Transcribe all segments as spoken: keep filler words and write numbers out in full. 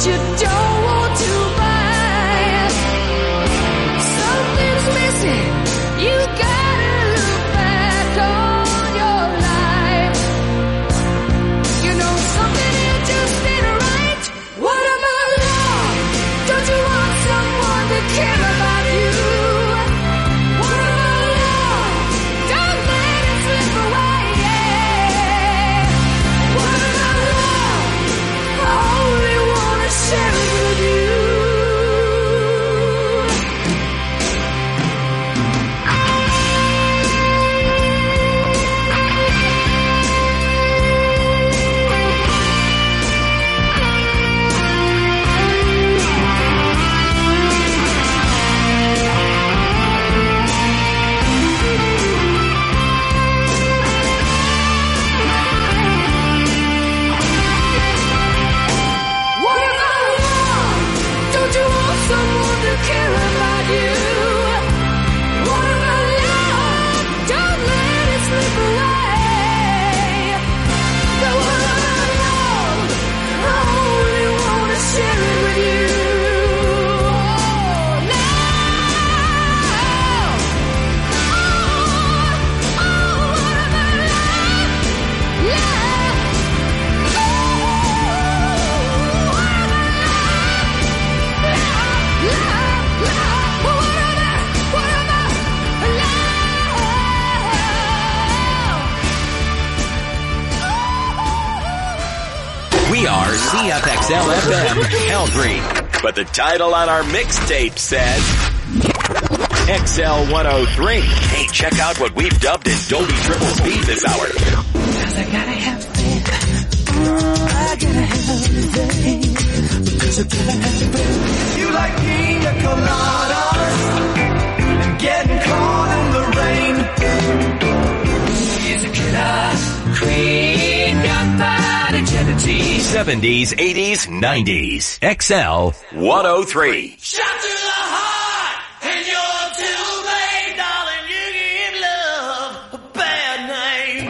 you don't want to buy. Something's missing. You gotta look back on your life. You know something here just ain't right. What about love? Don't you want someone to care about you? What about love? Don't let it slip away. What about love? I only wanna share it with you. What about love? Don't you want someone to care about you? What about love? Don't let it slip away. But what about love? I only wanna share it with you. Oh, love. Oh, oh, what about love? Love. Oh, what about love? Love, love. What about, what about love? We are C F X L F M, Calgary. But the title on our mixtape says X L one oh three. Hey, check out what we've dubbed in Dolby Triple Speed this hour. Cause I gotta have faith. Oh, I gotta have faith. Because I gotta have faith. You like pina coladas and getting caught in the rain. He's a killer queen, gunfight agility. seventies, eighties, nineties. X L one oh three. Shot to the heart, and you're too late, darling. You give love a bad name.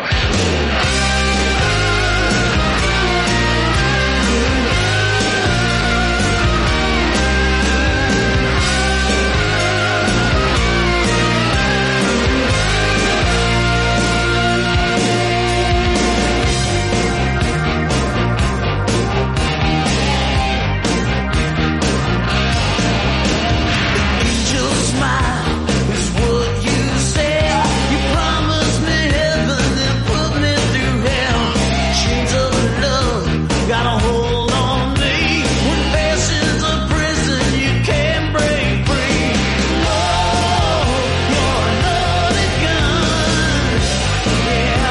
Angel smile is what you said. You promised me heaven and put me through hell. Chains of love got a hold on me. When passion's a prison you can't break free. Oh, you're a loaded gun. Yeah.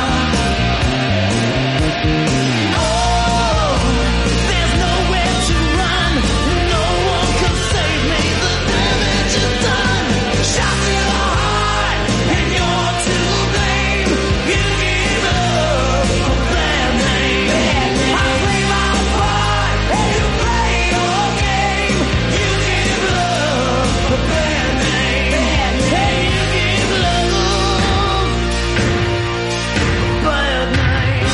Oh, there's nowhere to run. No one can save me. The damage is done. Shot to the heart, and you're to blame. You give love a bad name. I play my part, you play your game. You give love a bad name. Hey, you give love a bad name.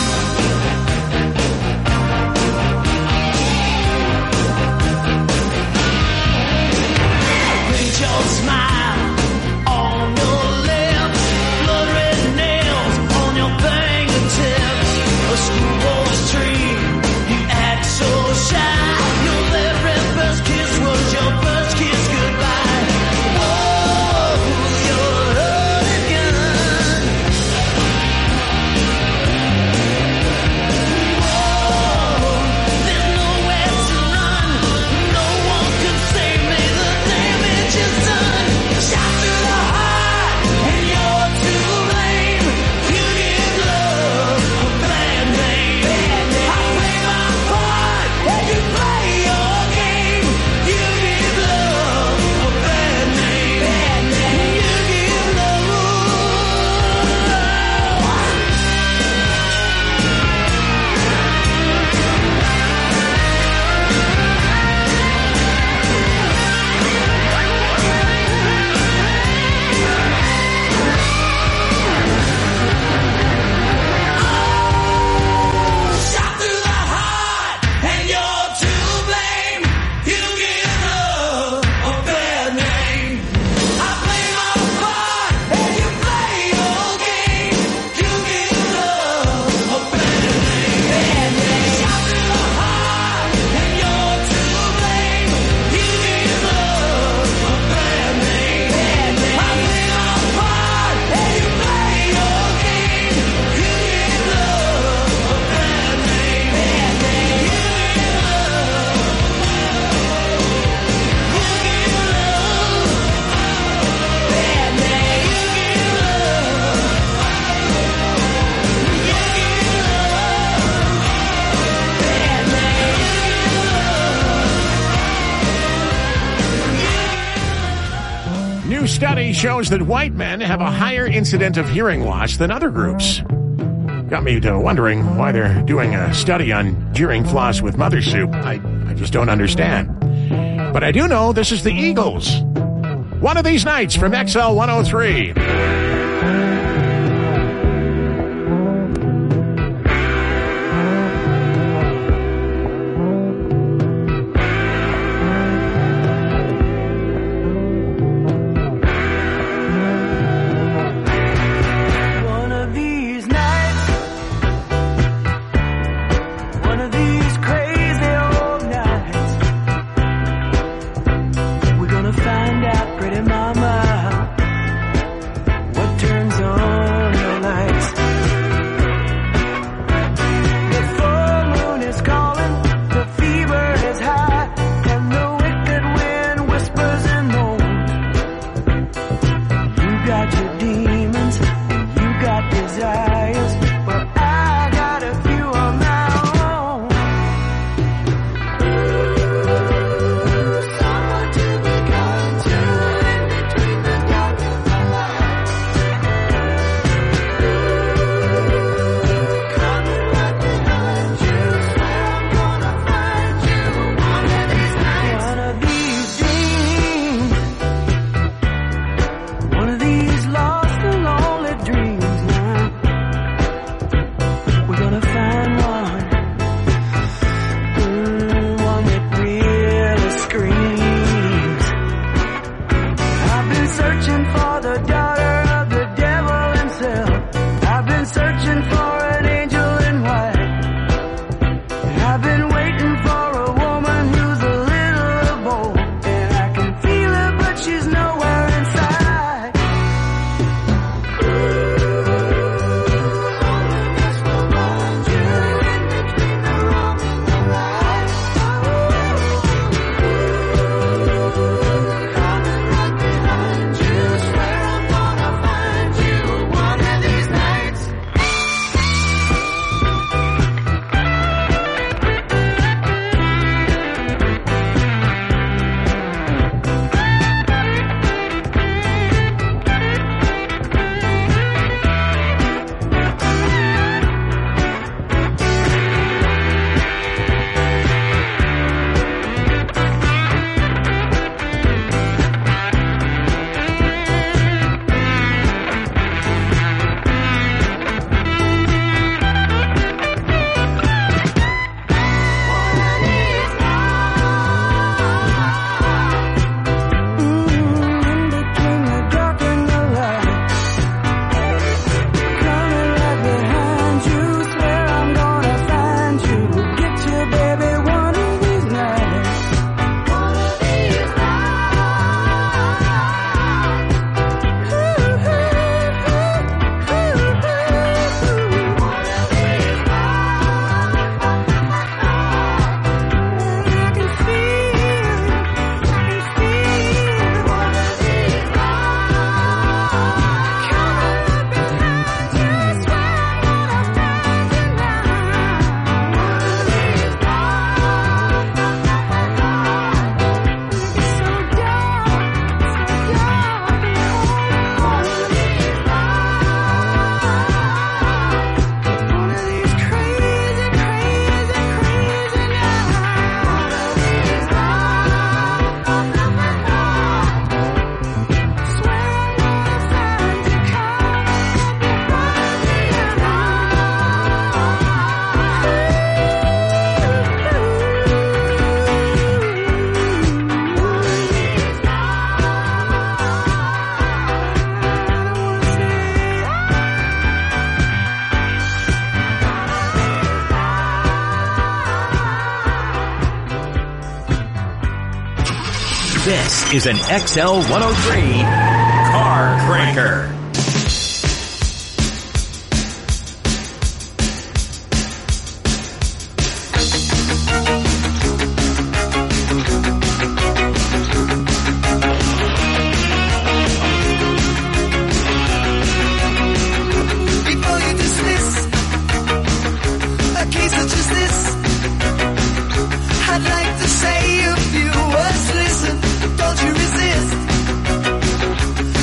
Paint your smile on your lips, blood red nails on your fingertips. A schoolboy's dream, you act so shy. Your very first kiss was your first kiss goodbye. Oh, you're a loaded gun. Oh, there's nowhere to run. No one can save me. The damage is done. Shot to the heart, and you're to blame. You give love a bad name. I play my part, you play study shows that white men have a higher incident of hearing loss than other groups. Got me to wondering why they're doing a study on jeering floss with mother soup. I, I just don't understand. But I do know this is the Eagles. One of these nights from X L one oh three. This is an X L one oh three Car Cranker. I'd like to say a few words, listen, don't you resist.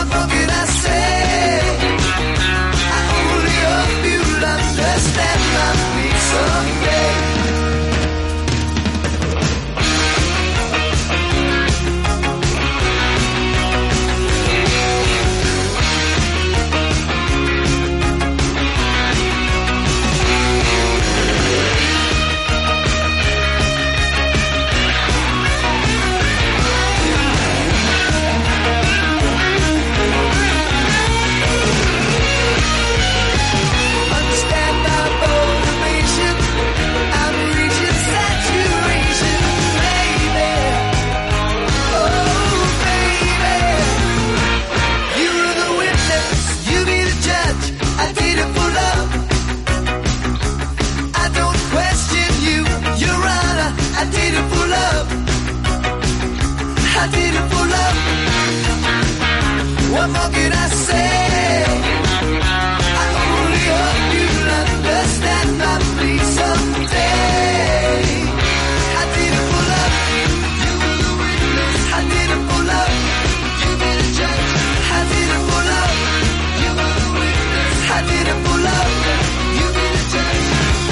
What more can I say? I only hope you'll understand my plea someday. I did it for love. What more can I say? I only hope you'll understand my plea someday. I did it for love. You were the witness. I did it for love. You be the judge. I did it for love. You were the witness. I did it for love. You be the judge.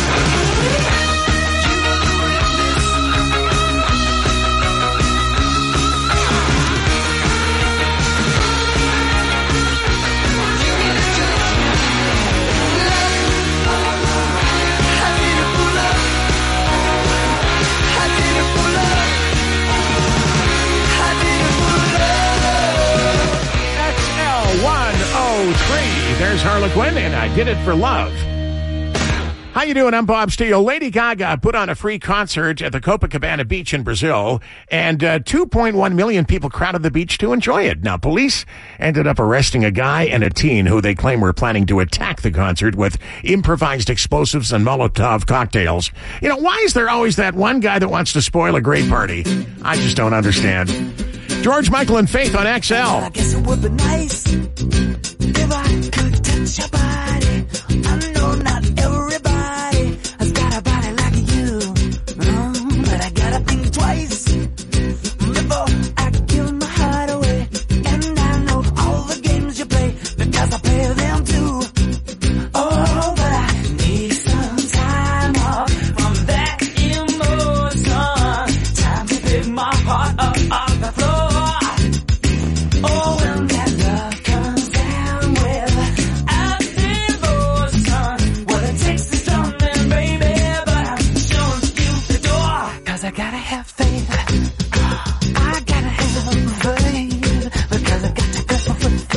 There's Harlequin, and I did it for love. How you doing? I'm Bob Steele. Lady Gaga put on a free concert at the Copacabana Beach in Brazil, and uh, two point one million people crowded the beach to enjoy it. Now, police ended up arresting a guy and a teen who they claim were planning to attack the concert with improvised explosives and Molotov cocktails. You know, why is there always that one guy that wants to spoil a great party? I just don't understand. George Michael and Faith on X L. I guess it would be nice if I could touch your body. I know not everybody has got a body like you, mm, but I gotta think twice before I give my heart away. And I know all the games you play because I play them too. Oh, but I need some time off from that emotion. Time to pick my heart up off the floor. Oh, when that love comes down without devotion, what it takes is something, baby, but I'm showing you the door. Cause I gotta have faith. I gotta have faith. Because I got to have faith.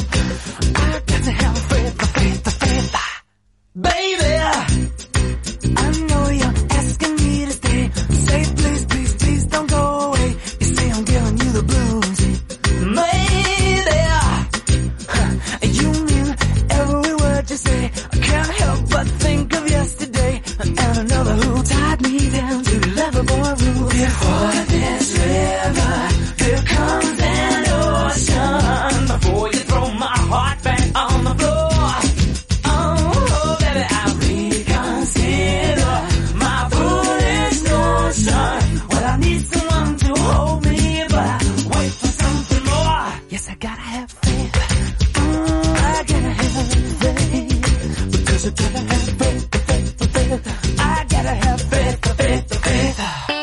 I got to have faith, faith, faith. Baby, I know you're asking me to stay. Say please, please, please don't go away. You say I'm giving you the blues. Maybe you mean every word you say. I can't help but think of yesterday and another who tied me down to lovable rules. Before this river, here comes an ocean. Before you throw my heart back on the floor. Oh, baby, I reconsider my foolish notion. Well, I need someone to hold me, but I wait for something more. Yes, I gotta have faith. Mm, I gotta have faith. Because I gotta have faith, faith, faith. I gotta have faith, faith, faith.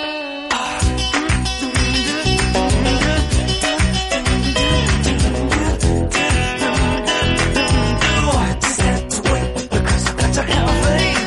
Just have to wait because I got to have faith.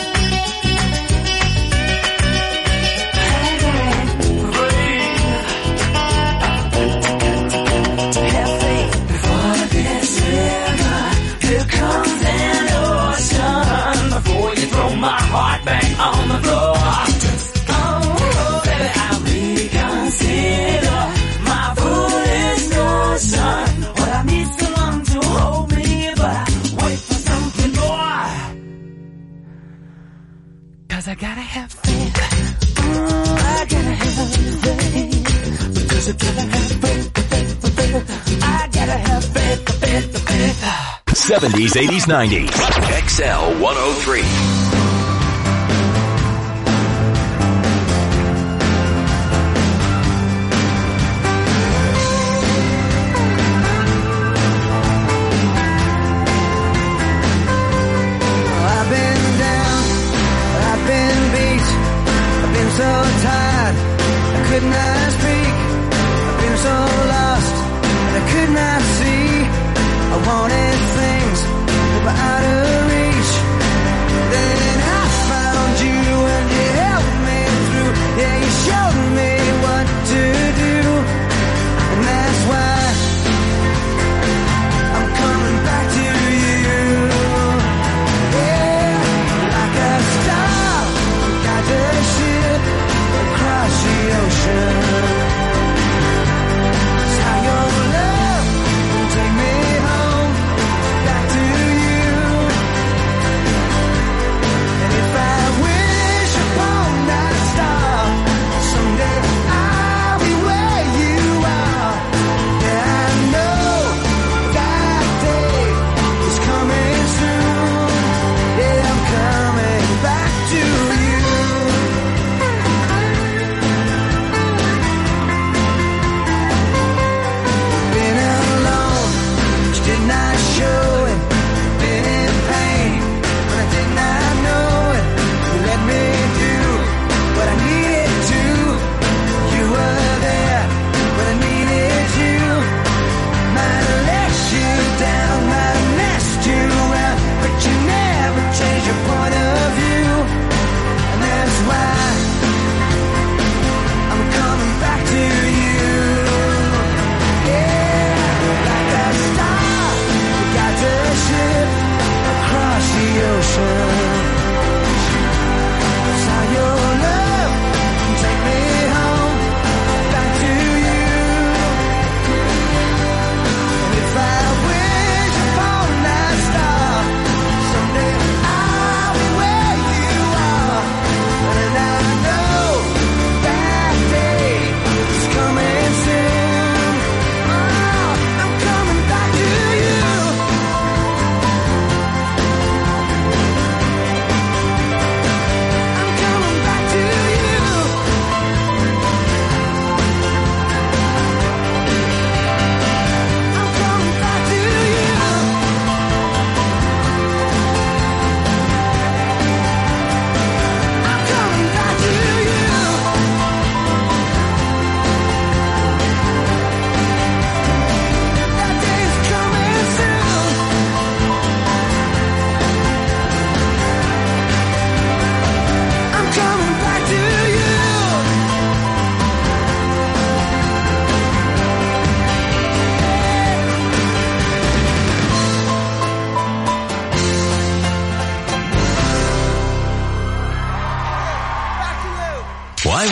Have faith. Before this river, here comes an ocean. Before you throw my heart back on the floor. Oh, baby, I reconsider my foolish notion. Well, I need someone to hold me, but I wait for something more. Cause I gotta have faith. Mm, I gotta have faith. Because I gotta have faith, faith, faith. I gotta have faith, faith, faith. seventies, eighties, nineties. X L one oh three.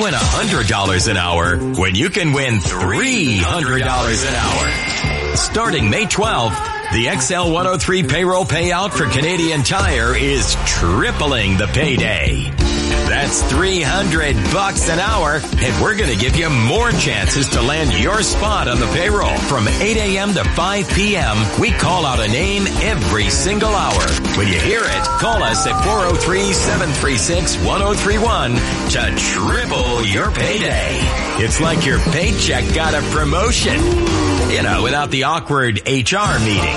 win one hundred dollars an hour when you can win three hundred dollars an hour? Starting May twelfth, the X L one oh three payroll payout for Canadian Tire is tripling the payday. That's three hundred bucks an hour, and we're going to give you more chances to land your spot on the payroll. From eight a.m. to five p.m., we call out a name every single hour. When you hear it, call us at four oh three, seven three six, one oh three one to triple your payday. It's like your paycheck got a promotion. You know, without the awkward H R meeting.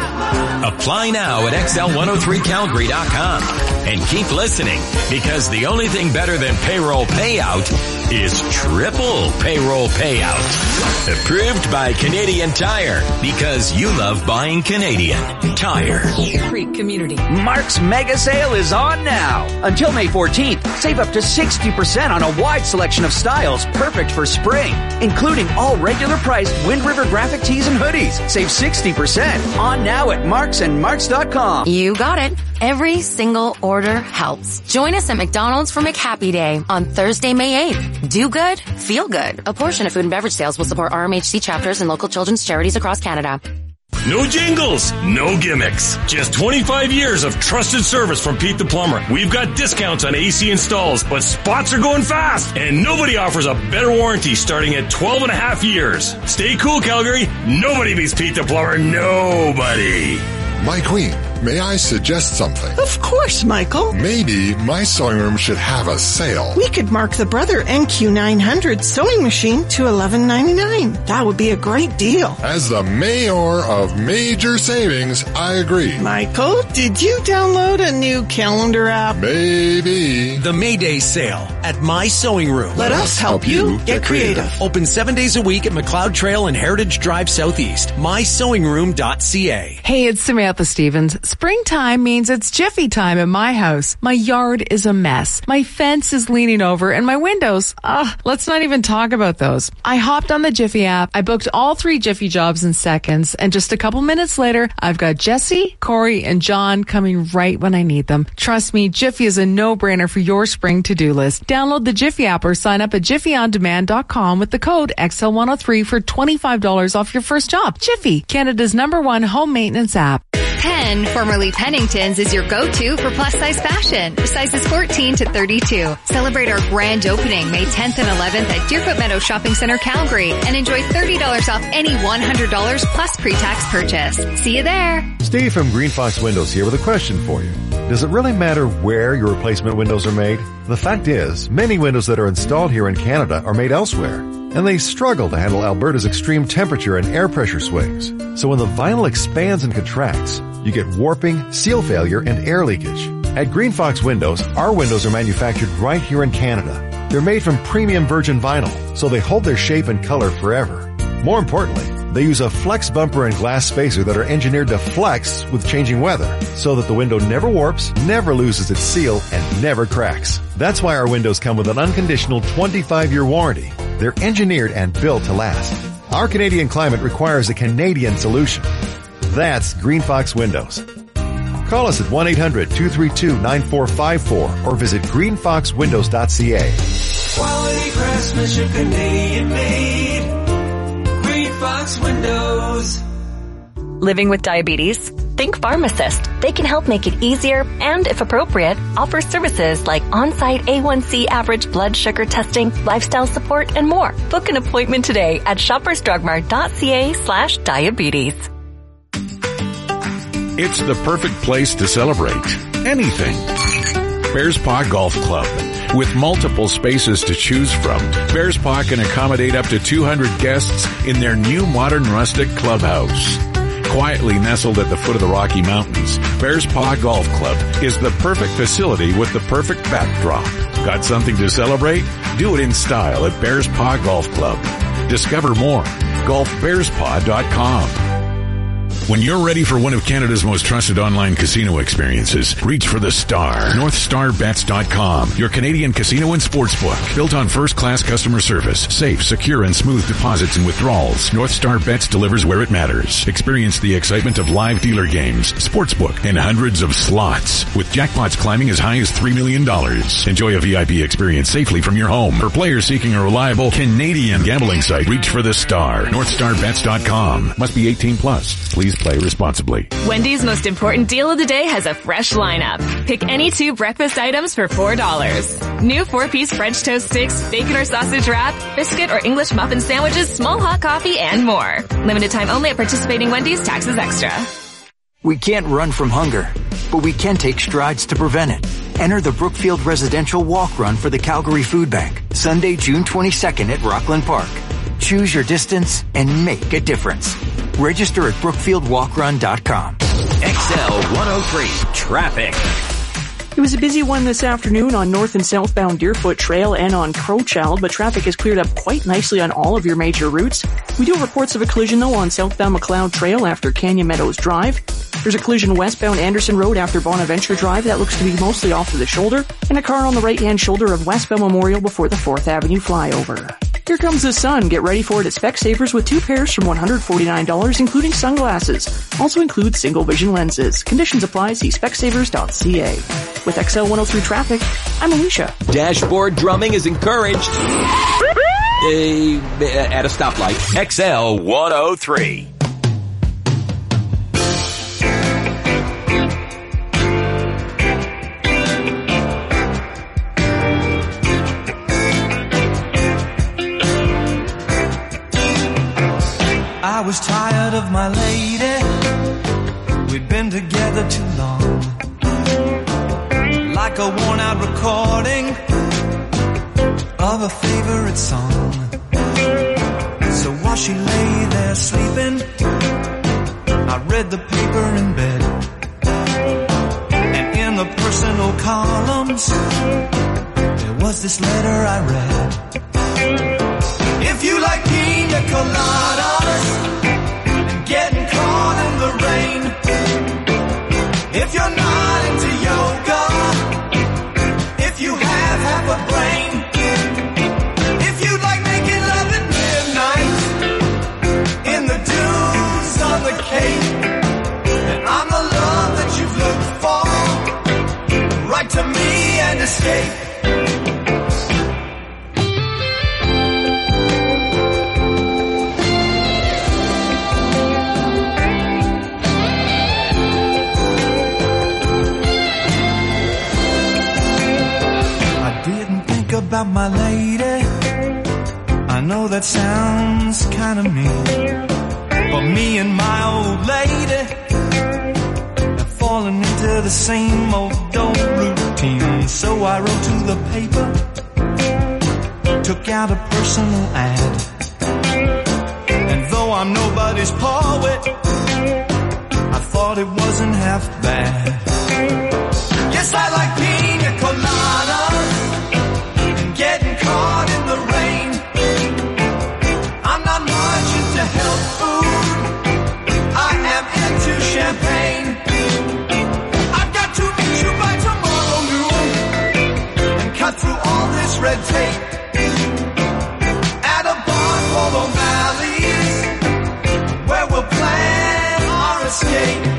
Apply now at X L one oh three Calgary dot com. And keep listening, because the only thing better than payroll payout is triple payroll payout. Approved by Canadian Tire, because you love buying Canadian Tire. Creek Community. Mark's Mega Sale is on now. Until May fourteenth, save up to sixty percent on a wide selection of styles perfect for spring, including all regular priced Wind River graphic tees and hoodies. Save sixty percent on now at Marks and Marks dot com. You got it. Every single order helps. Join us at McDonald's for McHappy Day on Thursday, May eighth. Do good, feel good. A portion of food and beverage sales will support R M H C chapters and local children's charities across Canada. No jingles, no gimmicks. Just twenty-five years of trusted service from Pete the Plumber. We've got discounts on A C installs, but spots are going fast, and nobody offers a better warranty starting at twelve and a half years. Stay cool, Calgary. Nobody beats Pete the Plumber. Nobody. My queen, may I suggest something? Of course, Michael. Maybe my sewing room should have a sale. We could mark the Brother N Q nine hundred sewing machine to eleven ninety-nine. That would be a great deal. As the mayor of major savings, I agree. Michael, did you download a new calendar app? Maybe. The May Day sale at My Sewing Room. Let us help you get creative. Open seven days a week at McLeod Trail and Heritage Drive Southeast. my sewing room dot c a. Hey, it's Samantha Stevens. Springtime means it's Jiffy time at my house. My yard is a mess. My fence is leaning over and my windows, ugh, let's not even talk about those. I hopped on the Jiffy app. I booked all three Jiffy jobs in seconds, and just a couple minutes later, I've got Jesse, Corey, and John coming right when I need them. Trust me, Jiffy is a no-brainer for your spring to-do list. Download the Jiffy app or sign up at jiffy on demand dot com with the code X L one oh three for twenty-five dollars off your first job. Jiffy, Canada's number one home maintenance app. Penn, formerly Pennington's, is your go-to for plus-size fashion. Sizes fourteen to thirty-two. Celebrate our grand opening May tenth and eleventh at Deerfoot Meadow Shopping Center, Calgary, and enjoy thirty dollars off any one hundred dollars plus pre-tax purchase. See you there. Steve from Green Fox Windows here with a question for you. Does it really matter where your replacement windows are made? The fact is, many windows that are installed here in Canada are made elsewhere, and they struggle to handle Alberta's extreme temperature and air pressure swings. So when the vinyl expands and contracts, you get warping, seal failure, and air leakage. At Green Fox Windows, our windows are manufactured right here in Canada. They're made from premium virgin vinyl, so they hold their shape and color forever. More importantly, they use a flex bumper and glass spacer that are engineered to flex with changing weather, so that the window never warps, never loses its seal, and never cracks. That's why our windows come with an unconditional twenty-five year warranty. They're engineered and built to last. Our Canadian climate requires a Canadian solution. That's Green Fox Windows. Call us at one eight hundred two three two nine four five four or visit green fox windows dot c a. Quality craftsmanship, Canadian made. Green Fox Windows. Living with diabetes? Think pharmacist. They can help make it easier and, if appropriate, offer services like on-site A one C average blood sugar testing, lifestyle support, and more. Book an appointment today at shoppers drug mart dot c a slash diabetes. It's the perfect place to celebrate anything. Bears Paw Golf Club. With multiple spaces to choose from, Bears Paw can accommodate up to two hundred guests in their new modern rustic clubhouse. Quietly nestled at the foot of the Rocky Mountains, Bears Paw Golf Club is the perfect facility with the perfect backdrop. Got something to celebrate? Do it in style at Bears Paw Golf Club. Discover more. golf bears paw dot com. When you're ready for one of Canada's most trusted online casino experiences, reach for the star. North Star Bets dot com, your Canadian casino and sportsbook. Built on first-class customer service, safe, secure, and smooth deposits and withdrawals. North Star Bets delivers where it matters. Experience the excitement of live dealer games, sportsbook, and hundreds of slots. With jackpots climbing as high as three million dollars. Enjoy a V I P experience safely from your home. For players seeking a reliable Canadian gambling site, reach for the star. North Star Bets dot com. Must be eighteen plus. Please play responsibly. Wendy's most important deal of the day has a fresh lineup. Pick any two breakfast items for four dollars. New four-piece French toast sticks, bacon or sausage wrap, biscuit or English muffin sandwiches, small hot coffee, and more. Limited time only at participating Wendy's. Taxes extra. We can't run from hunger, but we can take strides to prevent it. Enter the Brookfield Residential Walk Run for the Calgary Food Bank, Sunday, June twenty-second at Rockland Park. Choose your distance and make a difference. Register at brookfield walk run dot com. X L one oh three Traffic. It was a busy one this afternoon on north and southbound Deerfoot Trail and on Crowchild, but traffic has cleared up quite nicely on all of your major routes. We do have reports of a collision though on southbound McLeod Trail after Canyon Meadows Drive. There's a collision westbound Anderson Road after Bonaventure Drive that looks to be mostly off to the shoulder, and a car on the right-hand shoulder of westbound Memorial before the fourth Avenue flyover. Here comes the sun. Get ready for it at Specsavers with two pairs from one hundred forty-nine dollars, including sunglasses. Also includes single vision lenses. Conditions apply. See specsavers dot c a. With X L one oh three Traffic, I'm Alicia. Dashboard drumming is encouraged. Uh, at a stoplight. X L one oh three. I was tired of my lady. We'd been together too long. Like a worn out recording of a favorite song. So while she lay there sleeping, I read the paper in bed. And in the personal columns, there was this letter I read. If you like pina coladas and getting caught in the rain, if you're not into yoga, if you have half a brain, if you like making love at midnight in the dunes on the Cape, then I'm the love that you've looked for. Write to me and escape. About my lady, I know that sounds kinda mean, but me and my old lady have fallen into the same old old routine. So I wrote to the paper, took out a personal ad, and though I'm nobody's poet, I thought it wasn't half bad. Yes, I like pina coladas, getting caught in the rain. I'm not much into health food. I am into champagne. I've got to meet you by tomorrow noon and cut through all this red tape at a bar called O'Malley's, where we'll plan our escape.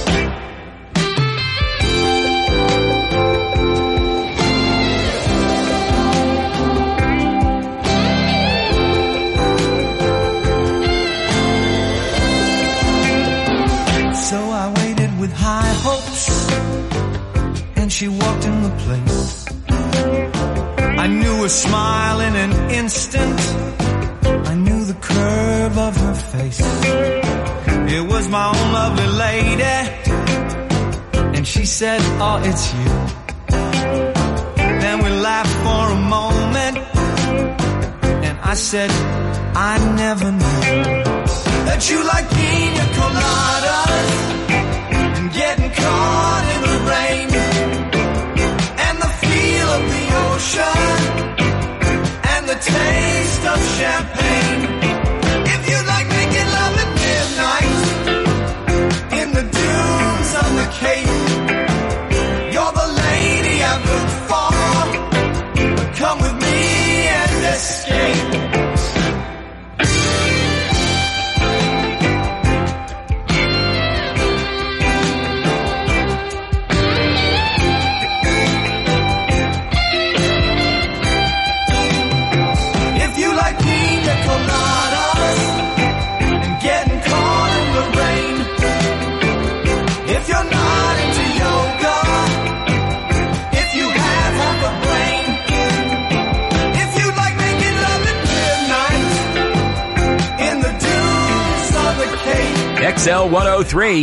High hopes, and she walked in the place. I knew her smile in an instant. I knew the curve of her face. It was my own lovely lady, and she said, oh, it's you. Then we laughed for a moment, and I said, I never knew that you like pina coladas, getting caught in the rain, and the feel of the ocean, and the taste of champagne. If you like making love at midnight L one oh three.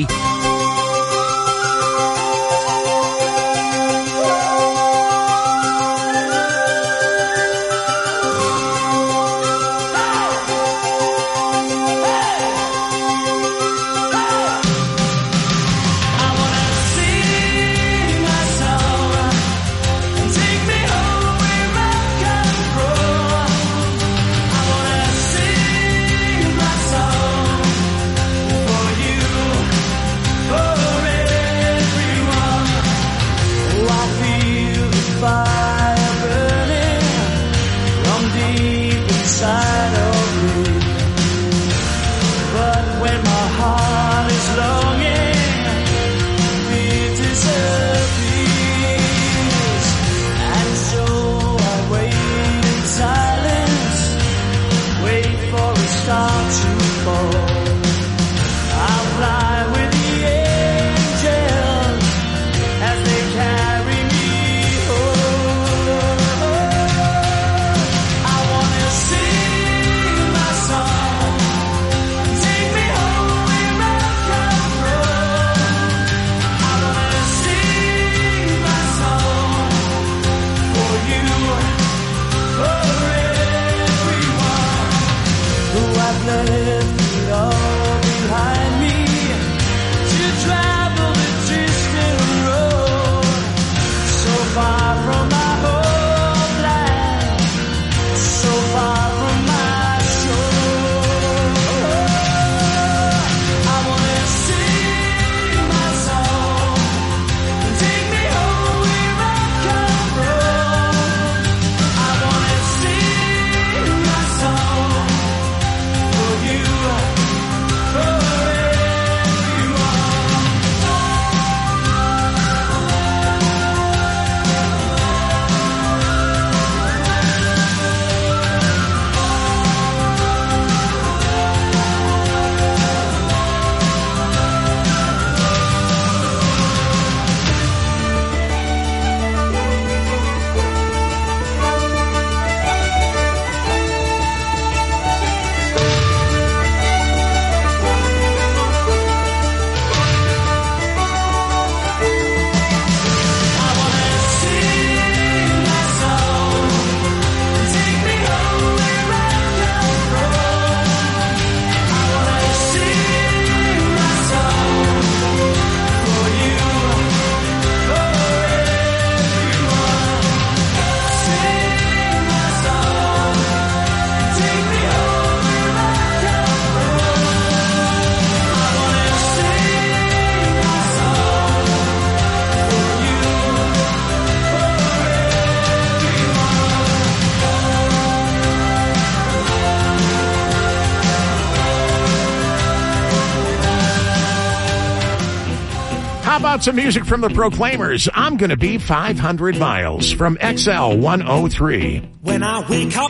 How about some music from the Proclaimers? I'm gonna be five hundred miles from X L one oh three. When I wake up,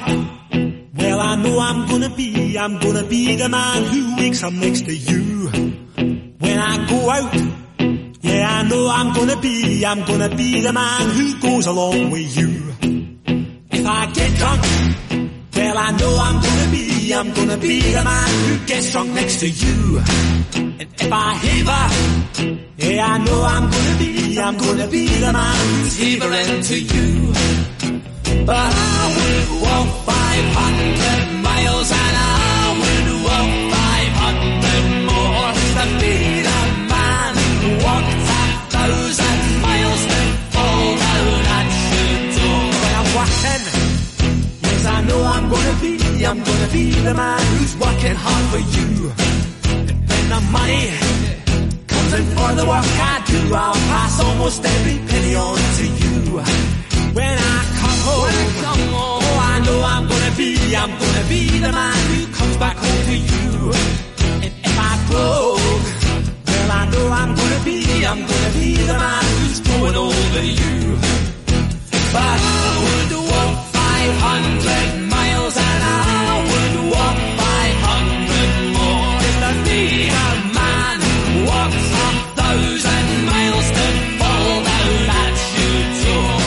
well, I know I'm gonna be, I'm gonna be the man who wakes up next to you. When I go out, yeah, I know I'm gonna be, I'm gonna be the man who goes along with you. If I get drunk, well, I know I'm gonna be, I'm gonna be the man who gets drunk next to you. And if I heaver, yeah, I know I'm gonna be, I'm gonna be the man who's heavering to you. But I would walk five hundred miles and I would walk five hundred more to be the man who walked a thousand miles to fall down at your door. When I'm walking, yes, I know I'm gonna be, I'm gonna be the man who's working hard for you. And the money comes in for the work I do, I'll pass almost every penny on to you. When I come home, when I come home, oh, I know I'm gonna be, I'm gonna be the man who comes back home to you. And if I broke, well, I know I'm gonna be, I'm gonna be the man who's going over you. But I would walk five hundred miles and I would walk five hundred more just to be a man who walks a thousand miles to fall down at your door.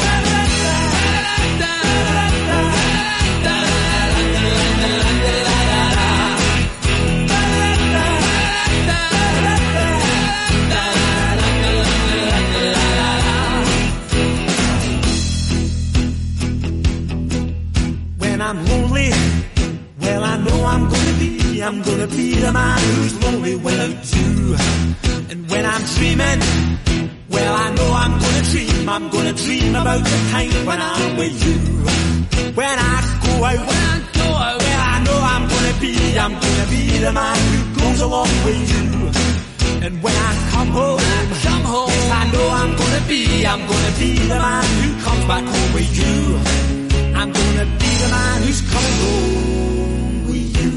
I'm dreaming. Well, I know I'm gonna dream. I'm gonna dream about the time when I'm with you. When I go out, when I go out, well, I know I'm gonna be, I'm gonna be the man who goes along with you. And when I come home, come home, yes, I know I'm gonna be, I'm gonna be the man who comes back home with you. I'm gonna be the man who's coming home with you.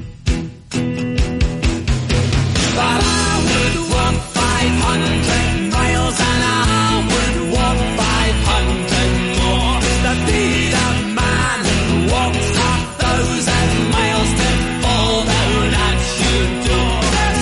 But I would walk five hundred miles and I would walk five hundred more to be the man who walks a thousand miles to fall down at your door.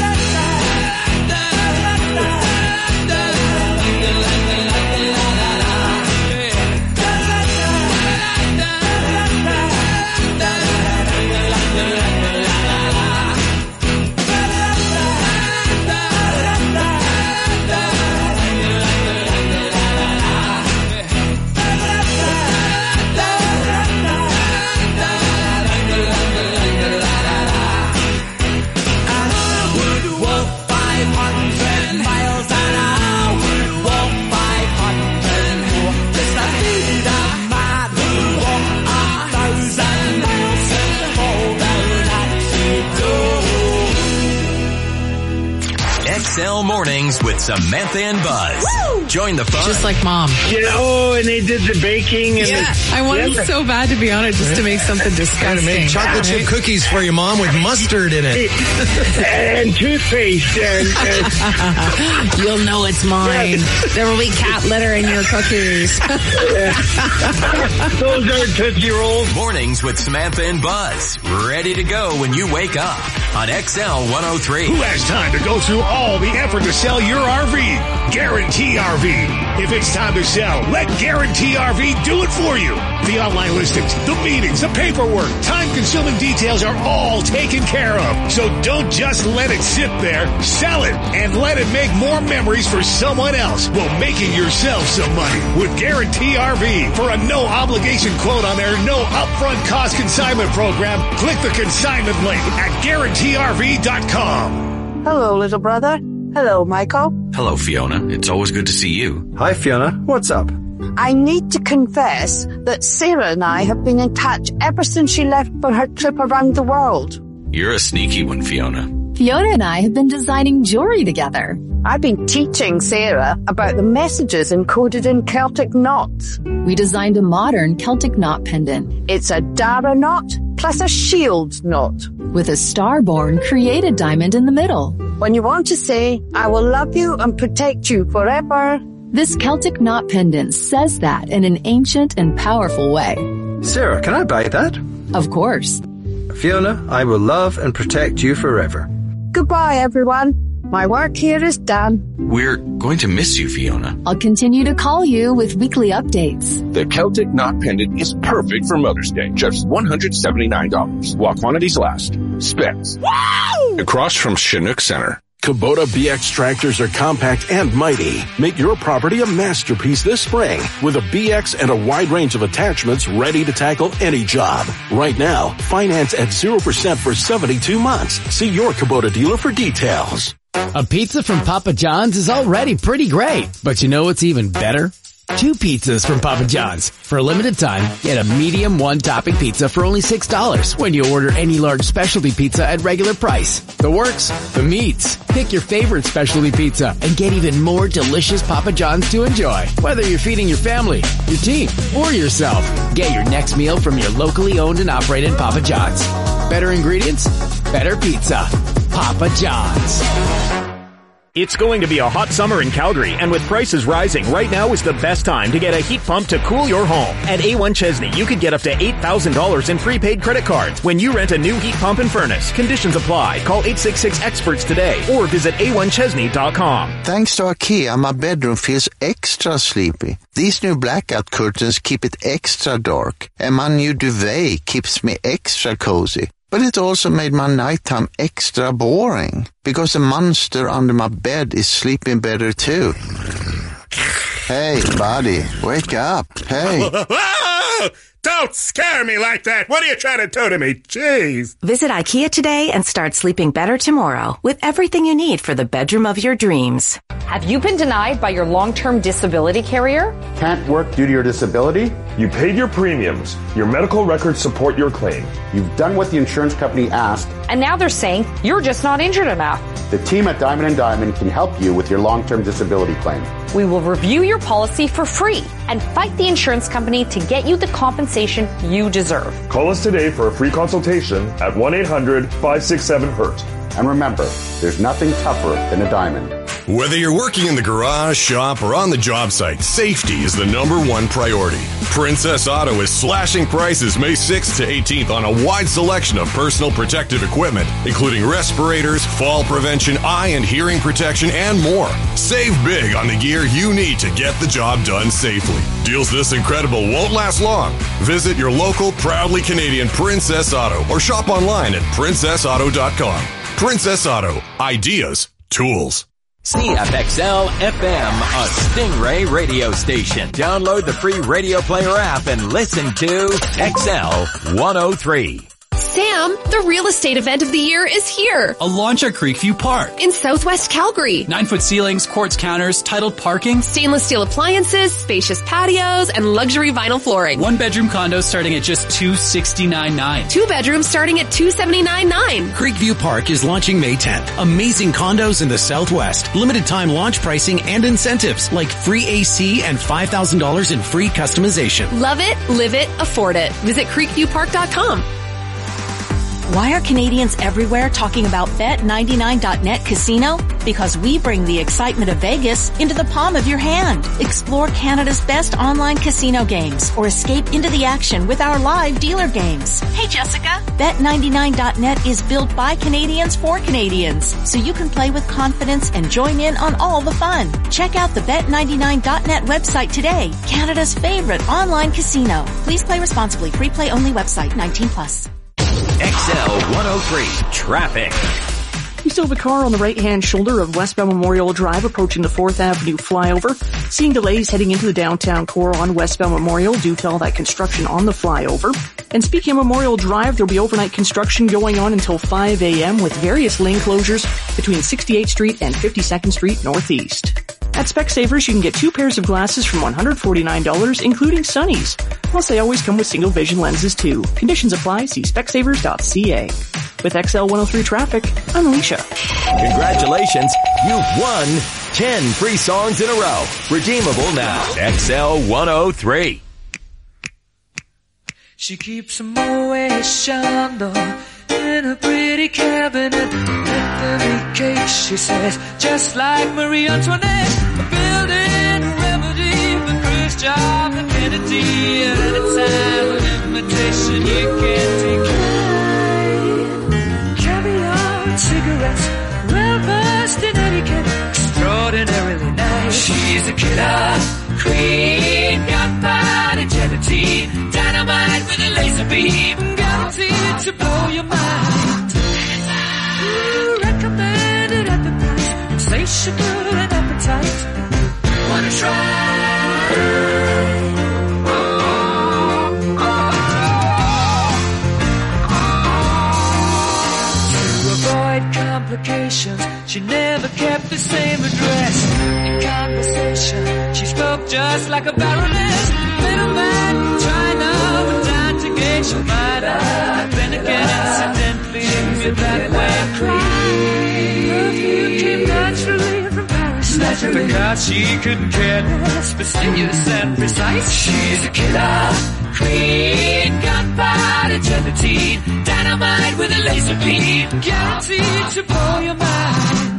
X L Mornings with Samantha and Buzz. Woo! Join the fun. Just like Mom. Yeah, oh, and they did the baking. And Yeah, the, I wanted yeah. so bad to be on it just to make something disgusting. Make chocolate chip cookies for your mom with mustard in it. and toothpaste. And, and You'll know it's mine. There will be cat litter in your cookies. those are Tootsie Rolls. Mornings with Samantha and Buzz. Ready to go when you wake up on X L one oh three. Who has time to go through all the effort to sell your R V? Guarantee R V. If it's time to sell, let Guarantee R V do it for you. The online listings, the meetings, the paperwork, time-consuming details are all taken care of. So don't just let it sit there. Sell it and let it make more memories for someone else while making yourself some money with Guarantee R V. For a no-obligation quote on their no upfront cost consignment program, click the consignment link at guarantee R V dot com. Hello, little brother. Hello, Michael. Hello, Fiona. It's always good to see you. Hi, Fiona. What's up? I need to confess that Sarah and I have been in touch ever since she left for her trip around the world. You're a sneaky one, Fiona. Fiona and I have been designing jewelry together. I've been teaching Sarah about the messages encoded in Celtic knots. We designed a modern Celtic knot pendant. It's a Dara knot plus a shield knot. With a star-born created diamond in the middle. When you want to say, I will love you and protect you forever. This Celtic knot pendant says that in an ancient and powerful way. Sarah, can I buy that? Of course. Fiona, I will love and protect you forever. Goodbye, everyone. My work here is done. We're going to miss you, Fiona. I'll continue to call you with weekly updates. The Celtic Knot Pendant is perfect for Mother's Day. Just one hundred seventy-nine dollars. While quantities last. Specs. Wow! Across from Chinook Center. Kubota B X tractors are compact and mighty. Make your property a masterpiece this spring with a B X and a wide range of attachments ready to tackle any job. Right now, finance at zero percent for seventy-two months. See your Kubota dealer for details. A pizza from Papa John's is already pretty great, but you know what's even better? Two pizzas from Papa John's. For a limited time, get a medium one-topping pizza for only six dollars when you order any large specialty pizza at regular price. The works, the meats. Pick your favorite specialty pizza and get even more delicious Papa John's to enjoy. Whether you're feeding your family, your team, or yourself, get your next meal from your locally owned and operated Papa John's. Better ingredients, better pizza. Papa John's. It's going to be a hot summer in Calgary, and with prices rising, right now is the best time to get a heat pump to cool your home. At A one Chesney, you could get up to eight thousand dollars in prepaid credit cards when you rent a new heat pump and furnace. Conditions apply. Call eight six six experts today or visit A one Chesney dot com. Thanks to IKEA, my bedroom feels extra sleepy. These new blackout curtains keep it extra dark, and my new duvet keeps me extra cozy. But it also made my nighttime extra boring, because the monster under my bed is sleeping better too. Hey, buddy, wake up. Hey. Don't scare me like that. What are you trying to do to me? Jeez. Visit IKEA today and start sleeping better tomorrow with everything you need for the bedroom of your dreams. Have you been denied by your long-term disability carrier? Can't work due to your disability? You paid your premiums. Your medical records support your claim. You've done what the insurance company asked. And now they're saying you're just not injured enough. The team at Diamond and Diamond can help you with your long-term disability claim. We will review your policy for free and fight the insurance company to get you the compensation you deserve. Call us today for a free consultation at one eight hundred five six seven hurt. And remember, there's nothing tougher than a diamond. Whether you're working in the garage, shop, or on the job site, safety is the number one priority. Princess Auto is slashing prices May sixth to eighteenth on a wide selection of personal protective equipment, including respirators, fall prevention, eye and hearing protection, and more. Save big on the gear you need to get the job done safely. Deals this incredible won't last long. Visit your local, proudly Canadian Princess Auto or shop online at princess auto dot com. Princess Auto. Ideas. Tools. C F X L F M, a Stingray radio station. Download the free Radio Player app and listen to X L one oh three. Sam, the real estate event of the year is here. A launch at Creekview Park. In Southwest Calgary. Nine-foot ceilings, quartz counters, titled parking. Stainless steel appliances, spacious patios, and luxury vinyl flooring. One-bedroom condos starting at just two hundred sixty-nine dollars and ninety cents. Two bedrooms starting at two hundred seventy-nine dollars and ninety cents. Creekview Park is launching May tenth. Amazing condos in the Southwest. Limited time launch pricing and incentives like free A C and five thousand dollars in free customization. Love it, live it, afford it. Visit creekview park dot com. Why are Canadians everywhere talking about bet ninety-nine dot net Casino? Because we bring the excitement of Vegas into the palm of your hand. Explore Canada's best online casino games or escape into the action with our live dealer games. Hey, Jessica. bet ninety-nine dot net is built by Canadians for Canadians, so you can play with confidence and join in on all the fun. Check out the bet ninety-nine dot net website today, Canada's favorite online casino. Please play responsibly. Free play only website, nineteen plus. X L one oh three Traffic. You still have a car on the right-hand shoulder of westbound Memorial Drive approaching the fourth Avenue flyover. Seeing delays heading into the downtown core on westbound Memorial due to all that construction on the flyover. And speaking of Memorial Drive, there'll be overnight construction going on until five a.m. with various lane closures between sixty-eighth Street and fifty-second Street Northeast. At Specsavers, you can get two pairs of glasses from one hundred forty-nine dollars, including sunnies. Plus, they always come with single vision lenses, too. Conditions apply. See specsavers dot c a. With X L one oh three Traffic, I'm Alicia. Congratulations, you've won ten free songs in a row. Redeemable now. X L one oh three. She keeps a Moet Chandon in a pretty cabinet. Anthony cake, she says, just like Marie Antoinette. A building remedy for Khrushchev and Kennedy. At any time of invitation you can take caviar and cigarettes, well versed in etiquette, extraordinarily nice. She's a killer queen, gunpowder gelatine, dynamite with a laser beam, guaranteed to blow your mind. Ooh, recommended at the price, insatiable and appetite. Wanna try? Complications. She never kept the same address. In conversation, she spoke just like a baroness. Middleman from China went down to gauge your mind. Then again, incidentally, with that way cry. Perfume came naturally from Paris. Because she couldn't care less, fastidious and precise. She's a killer queen, gunpowder gelatine, dynamite with a laser beam, guaranteed to blow your mind.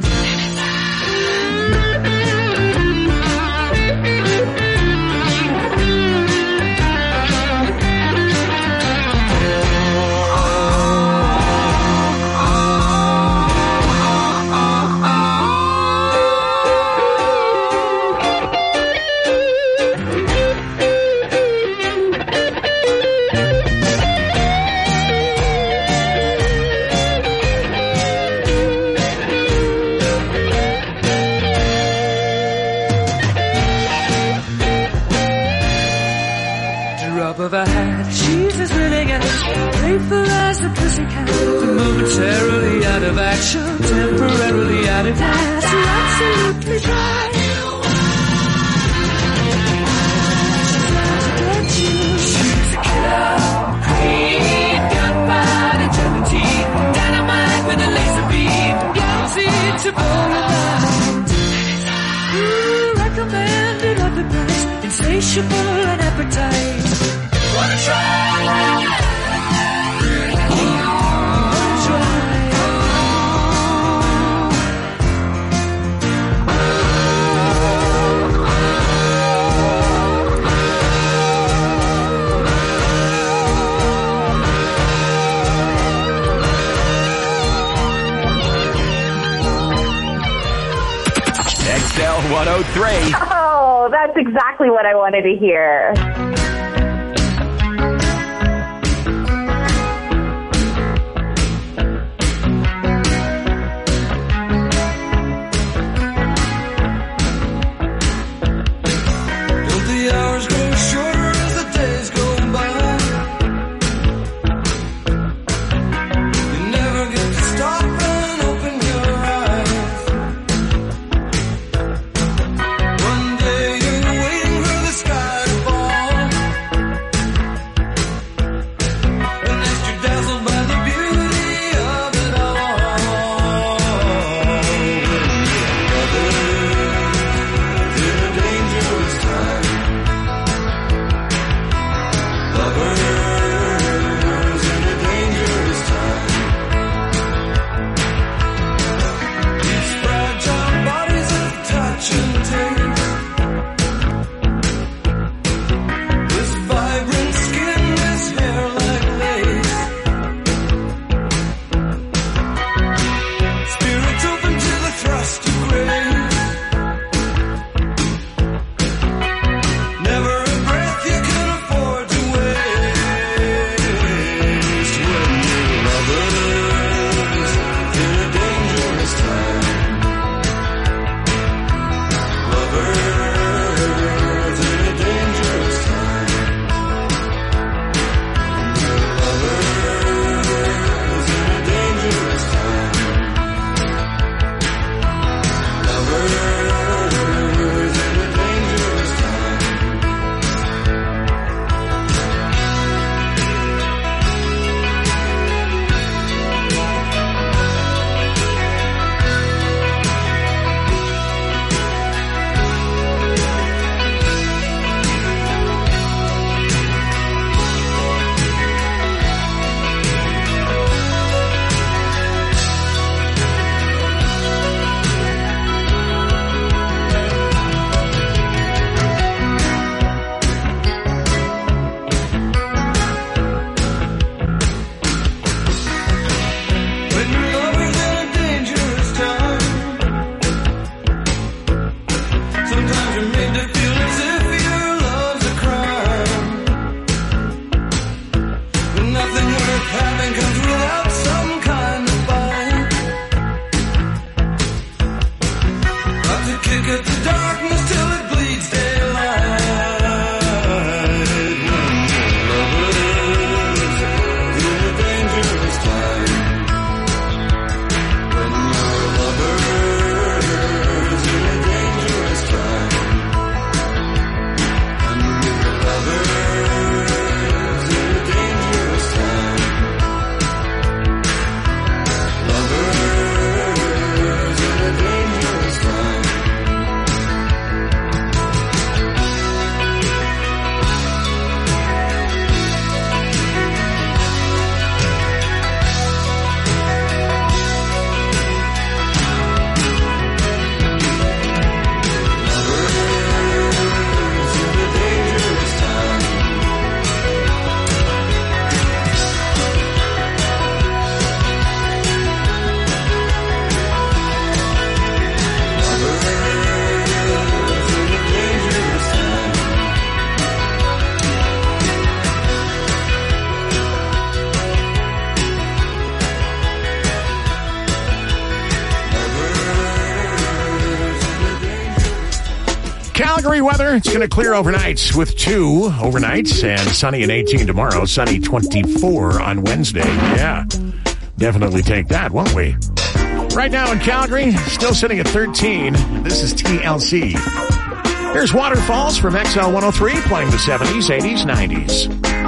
just a pussycat, momentarily out of action, temporarily out of gas. You're absolutely dry. She's a killer queen, gunpowder, gelatine, dynamite with a laser beam, guaranteed to blow your mind. Ooh, recommended at the price, insatiable and appetite. Wanna try? X L one oh three. Oh, that's exactly what I wanted to hear. Don't the hours go shorter as the days go by? You never get to stop and open your eyes. One day you're waiting for the sky to fall, and next you're dazzled by the beauty of it all. Lovers in a dangerous time. Lovers in a dangerous time. These fragile bodies of touch and taste. This vibrant skin, this hair like lace. Spirits open to the thrust of grace. Never a breath you can afford to waste. When you're lovers in a dangerous time. Lovers in a dangerous time. Lovers in a dangerous time. Lovers in a dangerous time. When your lover's in a dangerous time, sometimes you're made to feel as if your love's a crime. But nothing worth having comes without some kind of fight. Got to kick at the darkness till it bleeds daylight. When you're lovers in a dangerous time. When you're lovers in a dangerous time. When you're lovers in a dangerous time. Lovers in a dangerous time. Calgary weather, it's going to clear overnight with two overnights and sunny and eighteen tomorrow, sunny twenty-four on Wednesday. Yeah, definitely take that, won't we? Right now in Calgary, still sitting at thirteen. This is T L C. Here's Waterfalls from X L one oh three, playing the seventies, eighties, nineties.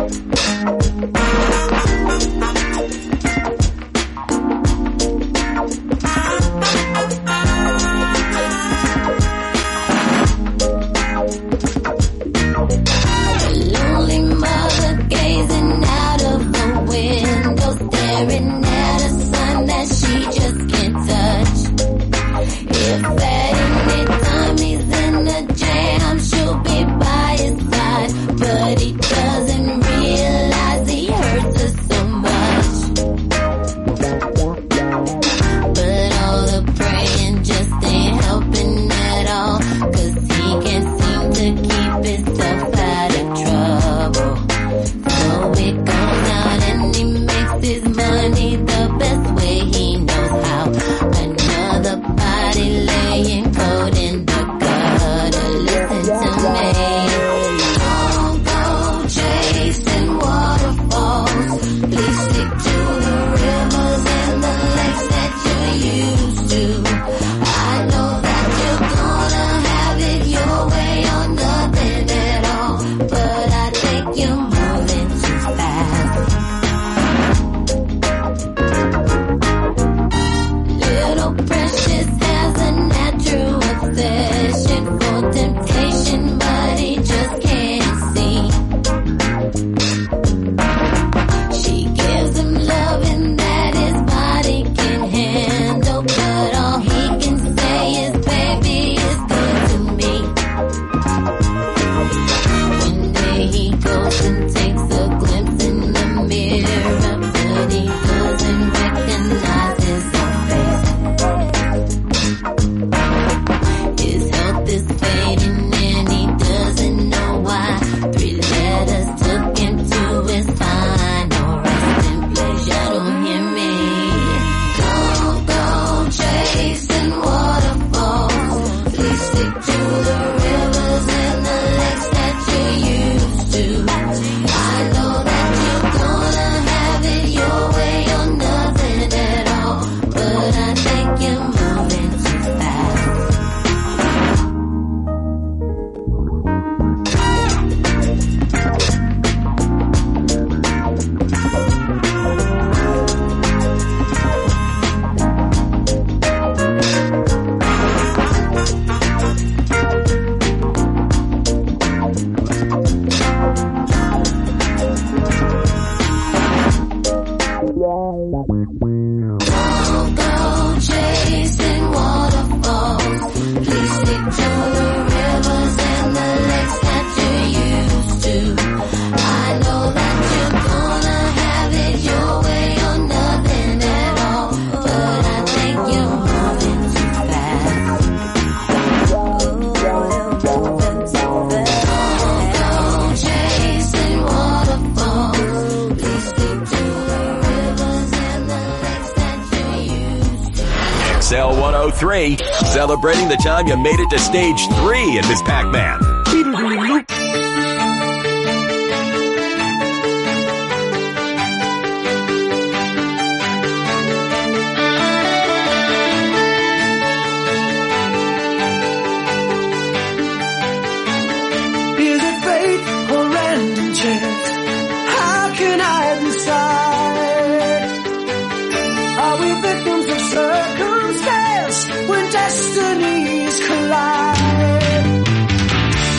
Celebrating the time you made it to stage three in Miss Pac-Man. Is it fate or random chance? How can I decide? Are we victims of circumstance when destinies collide?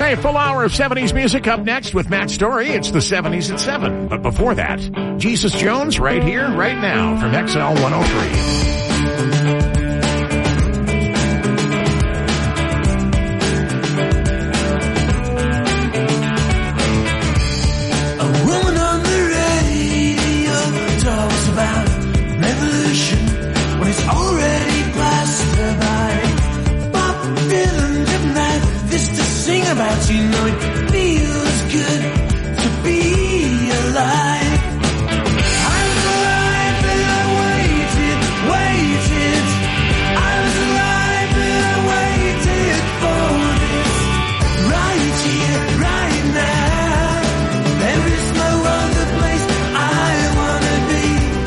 Hey, full hour of seventies music up next with Matt Story. It's the seventies at seven. But before that, Jesus Jones right here, right now from X L one oh three. About you know it feels good to be alive. I was alive and I waited, waited. I was alive and I waited for this. Right here, right now. There is no other place I wanna be.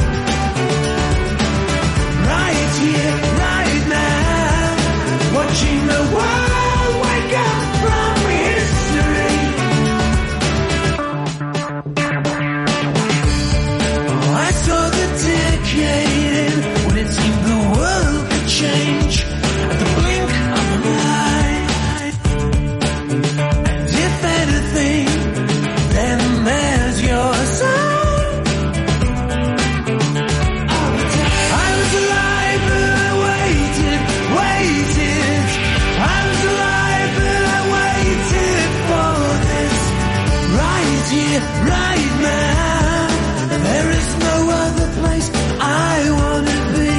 Right here, right now. Watching the world wake up from when it seemed the world could change at the blink of an eye. And if anything, then there's your sign. I was alive and I waited, waited. I was alive and I waited for this. Right here, right now. There is no other place I wanna be.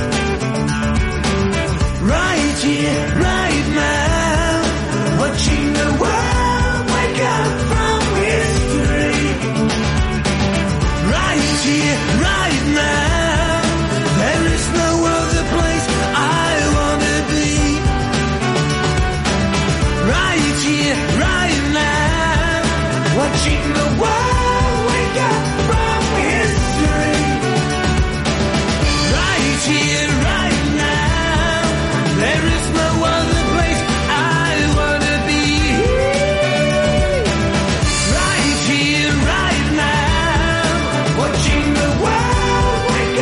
Right here, right now. Watching the world wake up from history. Right here, right now. There is no other place I wanna be. Right here, right now. Watching the world wake up from history. Right here, right now. There is no other place I wanna be. Right here, right now. Watching the world wake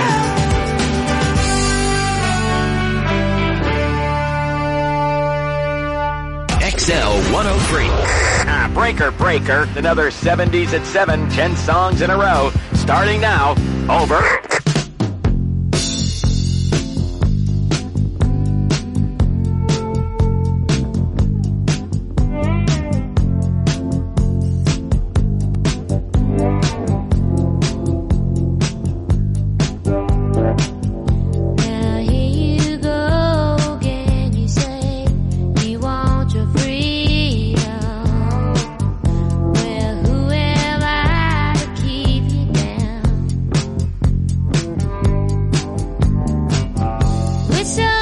up. X L one oh three. Ah, breaker, breaker. Another seventies at seven. Ten songs in a row. Starting now. Over. It's